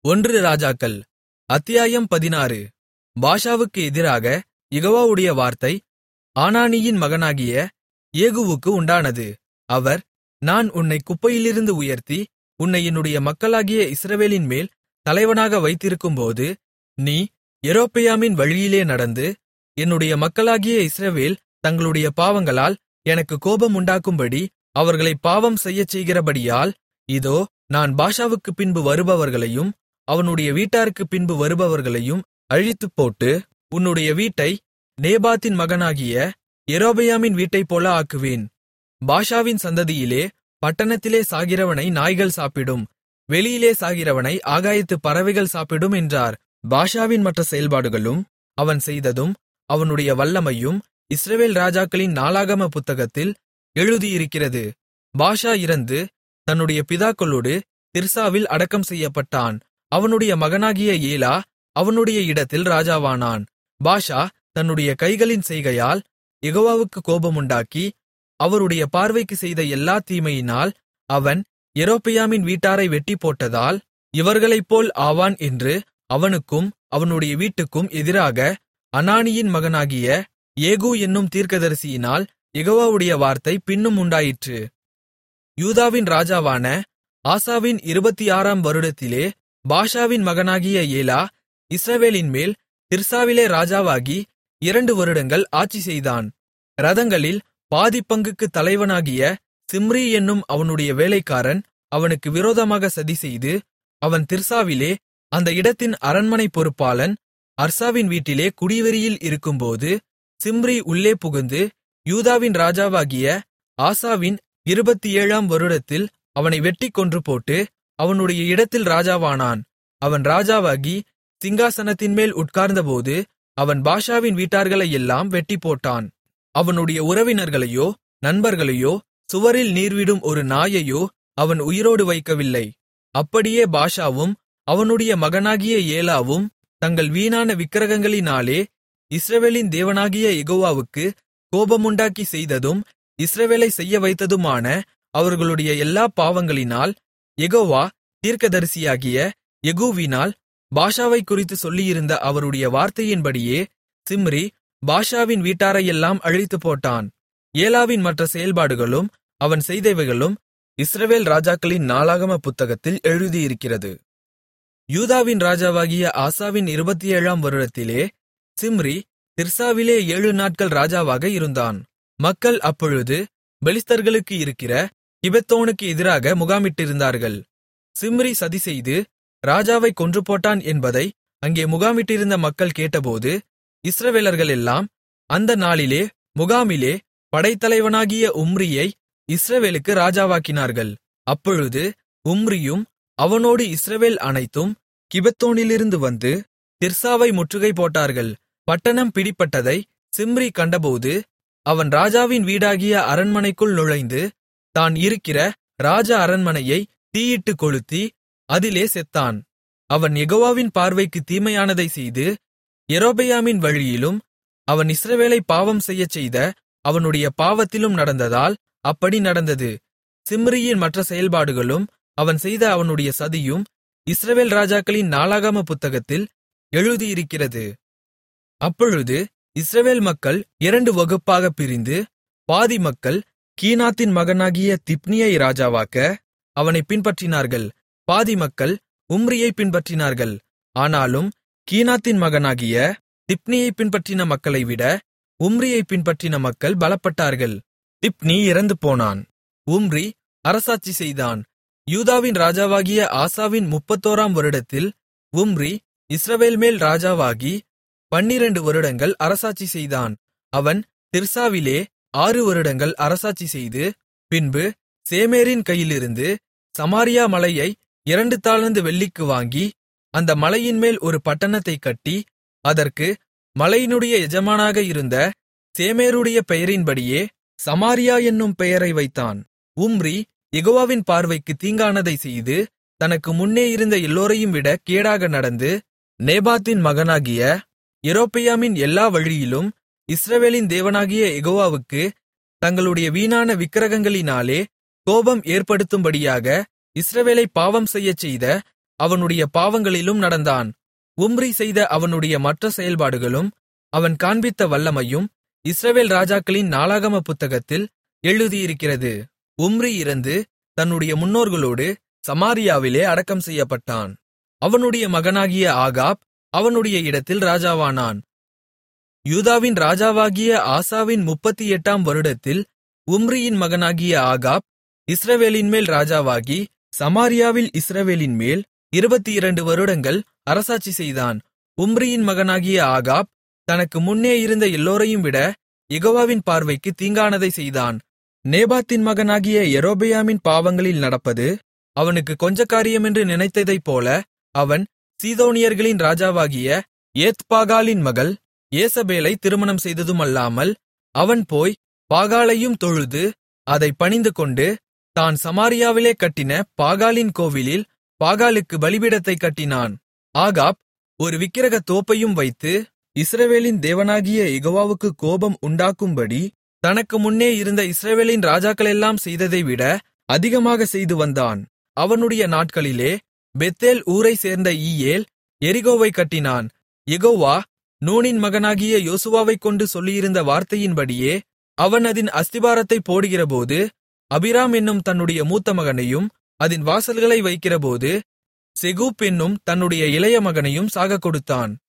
ஒன்று ராஜாக்கள் அத்தியாயம் 16. பாஷாவுக்கு எதிராக யெகோவாவுடைய வார்த்தை ஆனானியின் மகனாகிய ஏகுவுக்கு உண்டானது. அவர், நான் உன்னைக் குப்பையிலிருந்து உயர்த்தி உன்னை என்னுடைய மக்களாகிய இஸ்ரவேலின்மேல் தலைவனாக வைத்திருக்கும்போது, நீ யெரொபெயாமின் வழியிலே நடந்து என்னுடைய மக்களாகிய இஸ்ரவேல் தங்களுடைய பாவங்களால் எனக்குக் கோபம் உண்டாக்கும்படி அவர்களைப் பாவம் செய்யச்செய்கிறபடியால், இதோ, நான் பாஷாவுக்குப் பின்பு வருபவர்களையும் அவனுடைய வீட்டாருக்குப் பின்பு வருபவர்களையும் அழித்துப்போட்டு உன்னுடைய வீட்டை நேபாத்தின் மகனாகிய யெரொபெயாமின் வீட்டைப்போல ஆக்குவேன். பாஷாவின் சந்ததியிலே பட்டணத்திலே சாகிறவனை நாய்கள் சாப்பிடும், வெளியிலே சாகிறவனை ஆகாயத்துப் பறவைகள் சாப்பிடும் என்றார். பாஷாவின் மற்ற செயல்பாடுகளும் அவன் செய்ததும் அவனுடைய வல்லமையும் இஸ்ரவேல் ராஜாக்களின் நாளாகம புத்தகத்தில் எழுதியிருக்கிறது. பாஷா இறந்து தன்னுடைய பிதாக்களோடு திர்சாவில் அடக்கம் செய்யப்பட்டான். அவனுடைய மகனாகிய ஏலா அவனுடைய இடத்தில் ராஜாவானான். பாஷா தன்னுடைய கைகளின் செய்கையால் யெகோவாவுக்குக் கோபமுண்டாக்கி அவருடைய பார்வைக்குச் செய்த எல்லா தீமையினால் அவன் யெரொபெயாமின் வீட்டாரை வெட்டிப்போட்டதால் இவர்களைப்போல் ஆவான் என்று அவனுக்கும் அவனுடைய வீட்டுக்கும் எதிராக அனானியின் மகனாகிய ஏகு என்னும் தீர்க்கதரிசியினால் யெகோவாவுடைய வார்த்தை பின்னும் உண்டாயிற்று. யூதாவின் ராஜாவான ஆசாவின் 26ஆம் வருடத்திலே பாஷாவின் மகனாகிய ஏலா இஸ்ரவேலின்மேல் திர்சாவிலே ராஜாவாகி 2 வருடங்கள் ஆட்சி செய்தான். இரதங்களில் பாதிப்பங்குக்குத் தலைவனாகிய சிம்ரி என்னும் அவனுடைய வேலைக்காரன் அவனுக்கு விரோதமாக சதிசெய்து, அவன் திர்சாவிலே அந்த இடத்தின் அரண்மனை பொறுப்பாளன் அர்சாவின் வீட்டிலே குடிவெறியில் இருக்கும்போது, சிம்ரி உள்ளே புகுந்து யூதாவின் ராஜாவாகிய ஆசாவின் 27ஆம் வருடத்தில் அவனை வெட்டிக் கொன்றுபோட்டு அவனுடைய இடத்தில் ராஜாவானான். அவன் ராஜாவாகி சிங்காசனத்தின்மேல் உட்கார்ந்தபோது அவன் பாஷாவின் வீட்டார்களையெல்லாம் வெட்டிப்போட்டான். அவனுடைய உறவினர்களையோ நண்பர்களையோ சுவரில் நீர்விடும் ஒரு நாயையோ அவன் உயிரோடு வைக்கவில்லை. அப்படியே பாஷாவும் அவனுடைய மகனாகிய ஏலாவும் தங்கள் வீணான விக்கிரகங்களினாலே இஸ்ரவேலின் தேவனாகிய யெகோவாவுக்கு கோபமுண்டாக்கி செய்ததும் இஸ்ரவேலை செய்ய வைத்ததுமான அவர்களுடைய எல்லா பாவங்களினால் யெகோவா தீர்க்கதரிசியாகிய யெகூவினால் பாஷாவைக் குறித்துச் சொல்லியிருந்த அவருடைய வார்த்தையின்படியே சிம்ரி பாஷாவின் வீட்டாரையெல்லாம் அழித்துப்போட்டான். ஏலாவின் மற்ற செயல்பாடுகளும் அவன் செய்தவைகளும் இஸ்ரவேல் ராஜாக்களின் நாளாகம புத்தகத்தில் எழுதியிருக்கிறது. யூதாவின் ராஜாவாகிய ஆசாவின் 27ஆம் வருடத்திலே சிம்ரி திர்சாவிலே 7 நாட்கள் ராஜாவாக இருந்தான். மக்கள் அப்பொழுது பெலிஸ்தர்களுக்கு இருக்கிற கிபெத்தோனுக்கு எதிராக முகாமிட்டிருந்தார்கள். சிம்ரி சதிசெய்து ராஜாவைக் கொன்றுபோட்டான் என்பதை அங்கே முகாமிட்டிருந்த மக்கள் கேட்டபோது, இஸ்ரவேலர்களெல்லாம் அந்த நாளிலே முகாமிலே படைத்தலைவனாகிய உம்ரியை இஸ்ரவேலுக்கு ராஜாவாக்கினார்கள். அப்பொழுது உம்ரியும் அவனோடு இஸ்ரவேல் அனைத்தும் கிபெத்தோனிலிருந்து வந்து திர்சாவை முற்றுகை போட்டார்கள். பட்டணம் பிடிபட்டதை சிம்ரி கண்டபோது அவன் ராஜாவின் வீடாகிய அரண்மனைக்குள் நுழைந்து தான் இருக்கிற ராஜ அரண்மனையை தீயிட்டுக் கொளுத்தி அதிலே செத்தான். அவன் யெகோவாவின் பார்வைக்குத் தீமையானதைச் செய்து யெரொபெயாமின் வழியிலும் அவன் இஸ்ரவேலை பாவம் செய்யச்செய்த அவனுடைய பாவத்திலும் நடந்ததால் அப்படி நடந்தது. சிம்ரியின் மற்ற செயல்பாடுகளும் அவன் செய்த அவனுடைய சதியும் இஸ்ரவேல் ராஜாக்களின் நாளாகம புத்தகத்தில் எழுதியிருக்கிறது. அப்பொழுது இஸ்ரவேல் மக்கள் 2 வகுப்பாகப் பிரிந்து, பாதி மக்கள் கீனாத்தின் மகனாகிய திப்னியை ராஜாவாக்க அவனைப் பின்பற்றினார்கள், பாதி மக்கள் உம்ரியைப் பின்பற்றினார்கள். ஆனாலும் கீனாத்தின் மகனாகிய திப்னியைப் பின்பற்றின மக்களைவிட உம்ரியைப் பின்பற்றின மக்கள் பலப்பட்டார்கள். திப்னி இறந்து போனான். உம்ரி அரசாட்சி செய்தான். யூதாவின் ராஜாவாகிய ஆசாவின் 31ஆம் வருடத்தில் உம்ரி இஸ்ரவேல் மேல் ராஜாவாகி 12 வருடங்கள் அரசாட்சி செய்தான். அவன் திர்சாவிலே 6 வருடங்கள் அரசாட்சி செய்து, பின்பு சேமேரின் கையிலிருந்து சமாரியா மலையை 2 தாலந்து வெள்ளிக்கு வாங்கி அந்த மலையின்மேல் ஒரு பட்டணத்தைக் கட்டி அதற்கு மலையினுடைய எஜமானாக இருந்த சேமேருடைய பெயரின்படியே சமாரியா என்னும் பெயரை வைத்தான். உம்ரி யெகோவாவின் பார்வைக்குத் தீங்கானதைச் செய்து தனக்கு முன்னே இருந்த எல்லோரையும் விட கேடாக நடந்து, நேபாத்தின் மகனாகிய யெரொபெயாமின் எல்லா வழியிலும் இஸ்ரவேலின் தேவனாகிய யெகோவாவுக்கு தங்களுடைய வீணான விக்கிரகங்களினாலே கோபம் ஏற்படுத்தும்படியாக இஸ்ரவேலைப் பாவம் செய்யச்செய்த அவனுடைய பாவங்களிலும் நடந்தான். உம்ரி செய்த அவனுடைய மற்ற செயல்பாடுகளும் அவன் காண்பித்த வல்லமையும் இஸ்ரவேல் ராஜாக்களின் நாளாகம புத்தகத்தில் எழுதியிருக்கிறது. உம்ரி இறந்து தன்னுடைய முன்னோர்களோடு சமாரியாவிலே அடக்கம் செய்யப்பட்டான். அவனுடைய மகனாகிய ஆகாப் அவனுடைய இடத்தில் ராஜாவானான். யூதாவின் ராஜாவாகிய ஆசாவின் 38ஆம் வருடத்தில் உம்ரியின் மகனாகிய ஆகாப் இஸ்ரவேலின்மேல் ராஜாவாகி சமாரியாவில் இஸ்ரவேலின்மேல் 22 வருடங்கள் அரசாட்சி செய்தான். உம்ரியின் மகனாகிய ஆகாப் தனக்கு முன்னே இருந்த எல்லோரையும் விட யெகோவாவின் பார்வைக்கு தீங்கானதை செய்தான். நேபாத்தின் மகனாகிய யெரொபெயாமின் பாவங்களில் நடப்பது அவனுக்கு கொஞ்சக்காரியமென்று நினைத்ததைப்போல அவன் சீதோனியர்களின் ராஜாவாகிய ஏத்பாகாலின் மகள் ஏசபேலை திருமணம் செய்ததுமல்லாமல், அவன் போய் பாகாலையும் தொழுது அதைப் பணிந்துகொண்டு தான் சமாரியாவிலே கட்டின பாகாலின் கோவிலில் பாகாலுக்கு பலிபீடத்தைக் கட்டினான். ஆகாப் ஒரு விக்கிரகத் தோப்பையும் வைத்து இஸ்ரவேலின் தேவனாகிய யெகோவாவுக்கு கோபம் உண்டாக்கும்படி தனக்கு முன்னே இருந்த இஸ்ரவேலின் ராஜாக்களெல்லாம் செய்ததைவிட அதிகமாக செய்து வந்தான். அவனுடைய நாட்களிலே பெத்தேல் ஊரைச் சேர்ந்த ஈயேல் எரிகோவைக் கட்டினான். யெகோவா நூனின் மகனாகிய யோசுவாவைக் கொண்டு சொல்லியிருந்த வார்த்தையின்படியே அவன் அதின் அஸ்திபாரத்தைப் போடுகிறபோது அபிராம் என்னும் தன்னுடைய மூத்த மகனையும் அதின் வாசல்களை வைக்கிறபோது செகூப் என்னும் தன்னுடைய இளைய மகனையும் சாகக் கொடுத்தான்.